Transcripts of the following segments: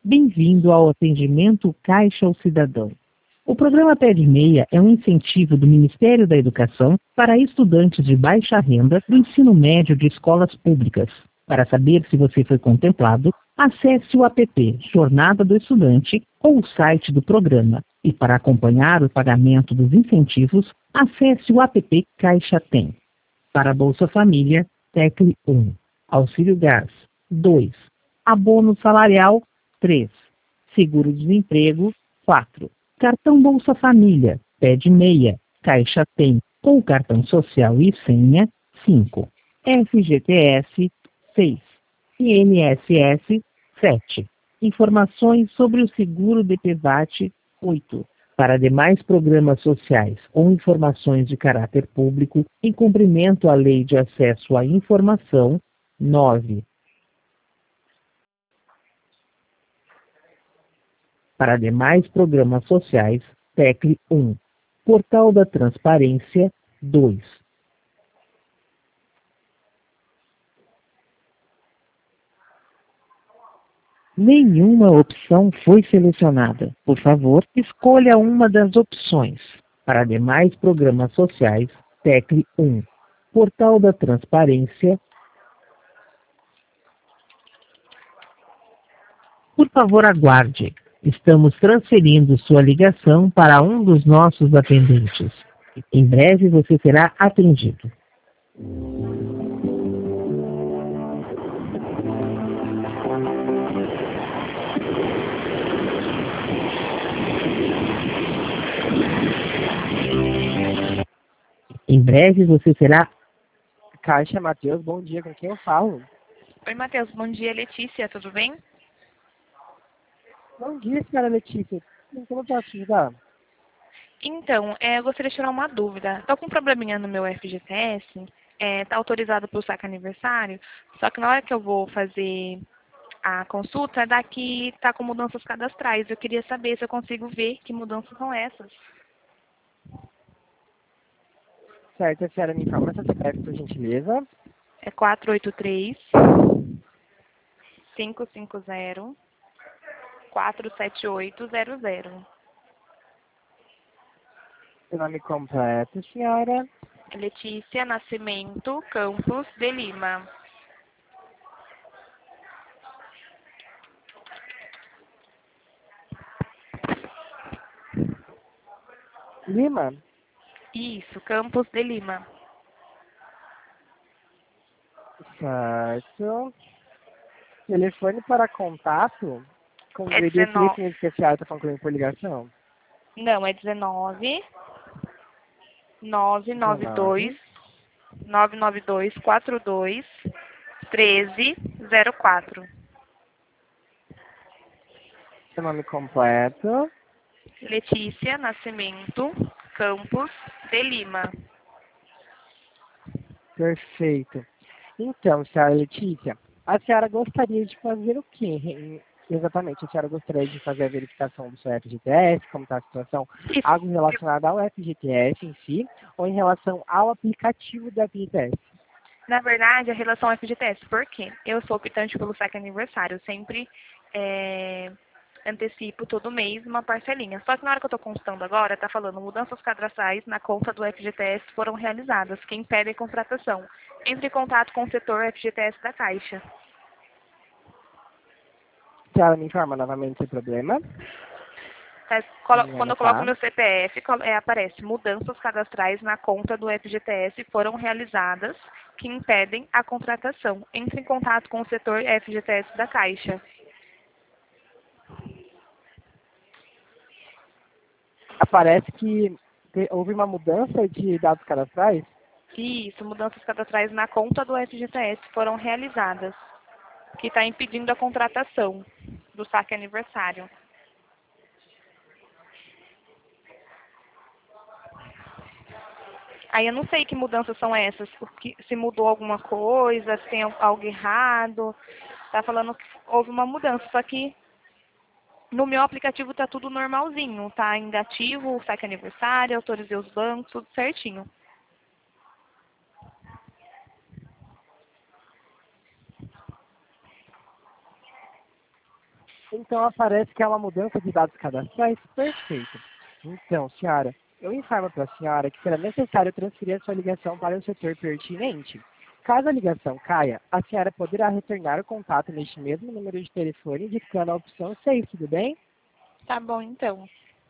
Bem-vindo ao atendimento Caixa ao Cidadão. O programa Pé de Meia é um incentivo do Ministério da Educação para estudantes de baixa renda do ensino médio de escolas públicas. Para saber se você foi contemplado, acesse o app Jornada do Estudante ou o site do programa. E para acompanhar o pagamento dos incentivos, acesse o app Caixa Tem. Para Bolsa Família, TECLE 1. Auxílio Gás, 2. Abono Salarial, 3. Seguro-desemprego, 4. Cartão Bolsa Família, Pé de Meia, Caixa Tem ou cartão social e senha, 5. FGTS, 6. INSS, 7. Informações sobre o seguro DPVAT, 8. Para demais programas sociais ou informações de caráter público em cumprimento à Lei de Acesso à Informação, 9. Para demais programas sociais, TECLE 1. Portal da Transparência, 2. Nenhuma opção foi selecionada. Por favor, escolha uma das opções. Para demais programas sociais, TECLE 1. Portal da Transparência. Por favor, aguarde. Estamos transferindo sua ligação para um dos nossos atendentes. Em breve você será atendido. Em breve você será... Caixa, Matheus, bom dia, com quem eu falo? Oi, Matheus, bom dia, Letícia, tudo bem? Bom dia, senhora Letícia. Como eu posso te ajudar? Então, eu gostaria de tirar uma dúvida. Estou com um probleminha no meu FGTS, tá autorizado para o saque aniversário, só que na hora que eu vou fazer a consulta, daqui tá com mudanças cadastrais. Eu queria saber se eu consigo ver que mudanças são essas. Certo, a senhora me informa essa CPF, por gentileza. É 483 550 47800. Seu nome completo, senhora. Letícia Nascimento Campos de Lima. Lima? Isso, Campos de Lima. Certo. Telefone para contato? Com É esse 19. telefone especial, tá falando comigo por ligação? Não, é 19 19. 992 42 1304. Seu nome completo. Letícia Nascimento Campos de Lima. Perfeito. Então, senhora Letícia, a senhora gostaria de fazer o quê? Exatamente, a senhora gostaria de fazer a verificação do seu FGTS, como está a situação, Isso. algo relacionado ao FGTS em si, ou em relação ao aplicativo do FGTS? Na verdade, a relação FGTS, por quê? Eu sou optante pelo saque aniversário, eu sempre antecipo todo mês uma parcelinha. Só que na hora que eu estou consultando agora, está falando mudanças cadastrais na conta do FGTS foram realizadas, que impedem a contratação. Entre em contato com o setor FGTS da Caixa. A senhora me informa novamente o problema? Quando eu coloco meu CPF, aparece mudanças cadastrais na conta do FGTS foram realizadas, que impedem a contratação. Entre em contato com o setor FGTS da Caixa. Aparece que houve uma mudança de dados cadastrais? Isso, mudanças cadastrais na conta do FGTS foram realizadas, que está impedindo a contratação do saque aniversário. Aí eu não sei que mudanças são essas, porque se mudou alguma coisa, se tem algo errado. Tá falando que houve uma mudança, só que no meu aplicativo tá tudo normalzinho, tá ainda ativo, o saque aniversário, autorizei os bancos, tudo certinho. Então aparece que é uma mudança de dados cadastrais. Perfeito. Então, senhora, eu informo para a senhora que será necessário transferir a sua ligação para o setor pertinente. Caso a ligação caia, a senhora poderá retornar o contato neste mesmo número de telefone, indicando a opção 6, tudo bem? Tá bom, então.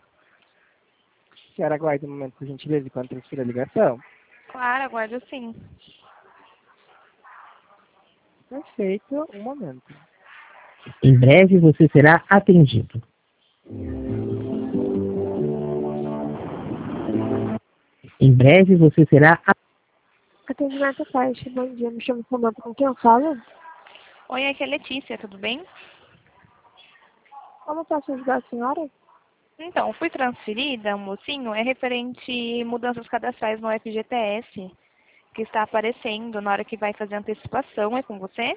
A senhora aguarde um momento, por gentileza, enquanto transfiro a ligação. Claro, aguardo sim. Perfeito, um momento. Em breve você será atendido. Em breve você será Atendimento Caixa, bom dia, me chamo Samanta, com quem eu falo? Oi, aqui é Letícia, tudo bem? Como posso ajudar a senhora? Então, fui transferida, mocinho, é referente mudanças cadastrais no FGTS, que está aparecendo na hora que vai fazer a antecipação, é com você?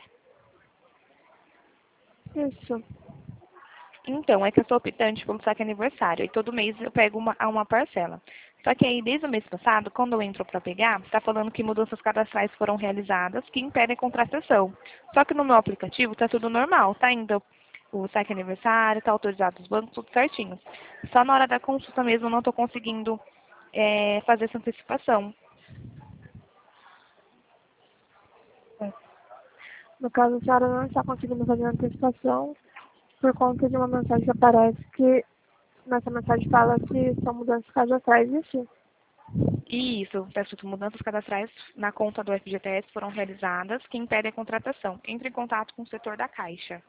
Isso. Então, é que eu sou optante pelo saque aniversário, e todo mês eu pego uma parcela. Só que aí, desde o mês passado, quando eu entro para pegar, está falando que mudanças cadastrais foram realizadas que impedem a contratação. Só que no meu aplicativo está tudo normal, tá indo o saque aniversário, está autorizado os bancos, tudo certinho. Só na hora da consulta mesmo eu não estou conseguindo fazer essa antecipação. No caso, a senhora não está conseguindo fazer a antecipação por conta de uma mensagem que aparece que nessa mensagem fala que são mudanças cadastrais e sim. Isso, está escrito mudanças cadastrais na conta do FGTS foram realizadas que impedem a contratação. Entre em contato com o setor da Caixa.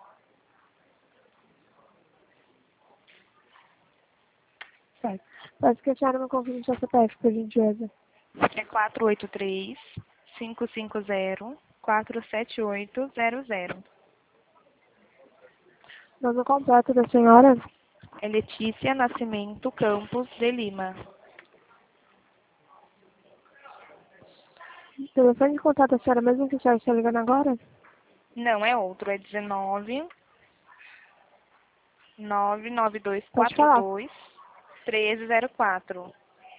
Certo. Peço que a senhora me confirme seu CPF, por gentileza. É 483-550-47800. Nome completo da senhora? É Letícia Nascimento Campos de Lima. Telefone de contato da senhora, mesmo que a senhora está ligando agora? Não, é outro. É 19 Pode falar. 99242 1304.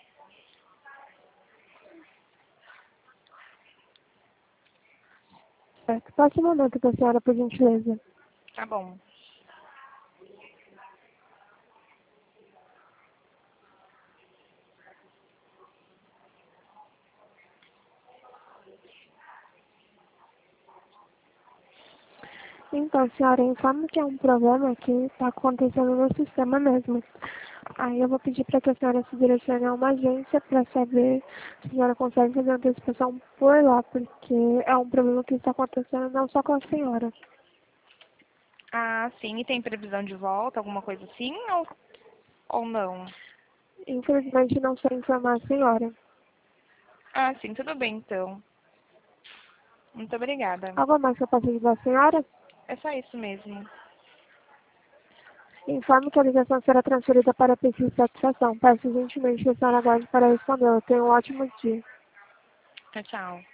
Certo. Passe um momento da senhora, por gentileza. Tá bom. Então, senhora, informe que é um problema que está acontecendo no sistema mesmo. Aí eu vou pedir para que a senhora se direcione a uma agência para saber se a senhora consegue fazer a antecipação por lá, porque é um problema que está acontecendo não só com a senhora. Ah, sim. E tem previsão de volta, alguma coisa assim? Ou não? Infelizmente, não sei informar a senhora. Ah, sim. Tudo bem, então. Muito obrigada. Algo mais que eu possa ajudar a senhora? É só isso mesmo. Informe que a ligação será transferida para a pesquisa de satisfação. Peço gentilmente que a senhora aguarde para respondê-la. Tenha um ótimo dia. Tchau, tchau.